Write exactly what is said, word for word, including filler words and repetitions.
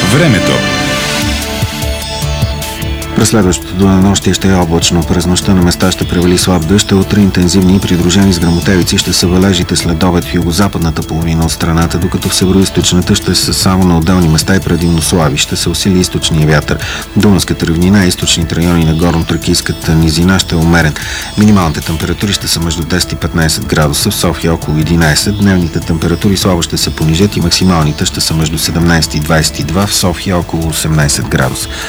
Времето. През следващото денонощие ще е облачно. През нощта на места ще превали слаб дъжд, а утре интензивни и придружени с гръмотевици ще са валежите след обед в югозападната половина от страната, докато в североизточната ще са само на отделни места и предимно слаби. Ще се усили източния вятър. Дунавската равнина и източните райони на горно-тракийската низина ще е умерен. Минималните температури ще са между десет и петнайсет градуса, в София около единайсет. Дневните температури слабо ще се понижат и максималните ще са между седемнайсет и двайсет и два, в София около осемнайсет градуса.